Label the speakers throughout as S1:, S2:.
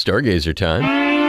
S1: Stargazer time.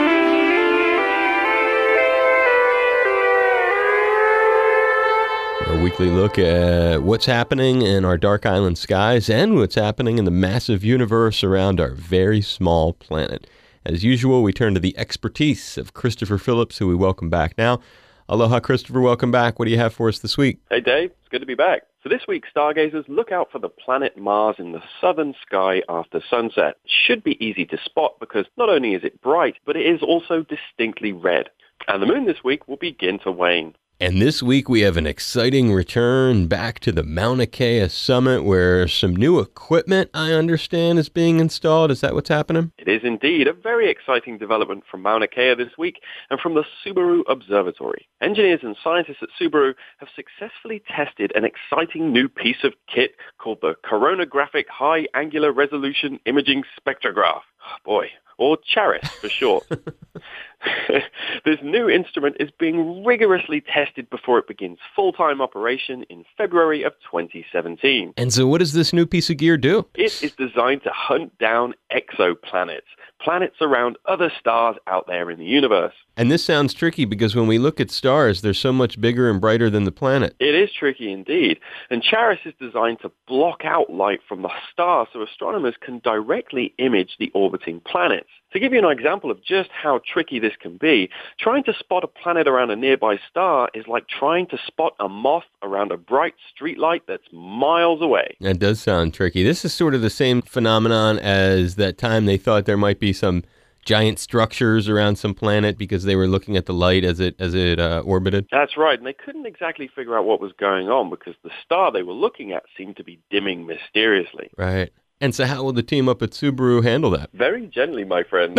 S1: A weekly look at what's happening in our dark island skies and what's happening in the massive universe around our very small planet. As usual, we turn to the expertise of Christopher Phillips, who we welcome back now. Aloha, Christopher. Welcome back. What do you have for us this week?
S2: Hey, Dave. It's good to be back. So this week, stargazers look out for the planet Mars in the southern sky after sunset. It should be easy to spot because not only is it bright, but it is also distinctly red. And the moon this week will begin to wane.
S1: And this week we have an exciting return back to the Mauna Kea summit where some new equipment, I understand, is being installed. Is that what's happening?
S2: It is indeed a very exciting development from Mauna Kea this week and from the Subaru Observatory. Engineers and scientists at Subaru have successfully tested an exciting new piece of kit called the Coronagraphic High Angular Resolution Imaging Spectrograph. Oh, boy. Or CHARIS for short. This new instrument is being rigorously tested before it begins full-time operation in February of 2017.
S1: And so what does this new piece of gear do?
S2: It is designed to hunt down exoplanets, planets around other stars out there in the universe.
S1: And this sounds tricky because when we look at stars, they're so much bigger and brighter than the planet.
S2: It is tricky indeed. And CHARIS is designed to block out light from the star so astronomers can directly image the orbiting planets. To give you an example of just how tricky this can be, trying to spot a planet around a nearby star is like trying to spot a moth around a bright streetlight that's miles away.
S1: That does sound tricky. This is sort of the same phenomenon as that time they thought there might be some giant structures around some planet because they were looking at the light as it orbited.
S2: That's right, and they couldn't exactly figure out what was going on because the star they were looking at seemed to be dimming mysteriously.
S1: Right. And so how will the team up at Subaru handle that?
S2: Very gently, my friend.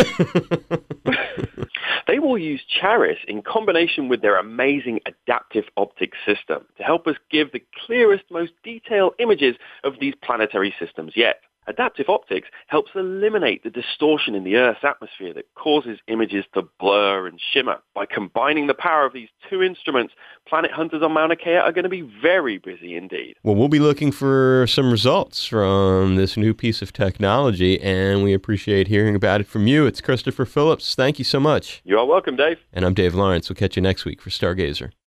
S2: They will use CHARIS in combination with their amazing adaptive optics system to help us give the clearest, most detailed images of these planetary systems yet. Adaptive optics helps eliminate the distortion in the Earth's atmosphere that causes images to blur and shimmer. By combining the power of these two instruments, planet hunters on Mauna Kea are going to be very busy indeed.
S1: Well, we'll be looking for some results from this new piece of technology, and we appreciate hearing about it from you. It's Christopher Phillips. Thank you so much.
S2: You are welcome, Dave.
S1: And I'm Dave Lawrence. We'll catch you next week for Stargazer.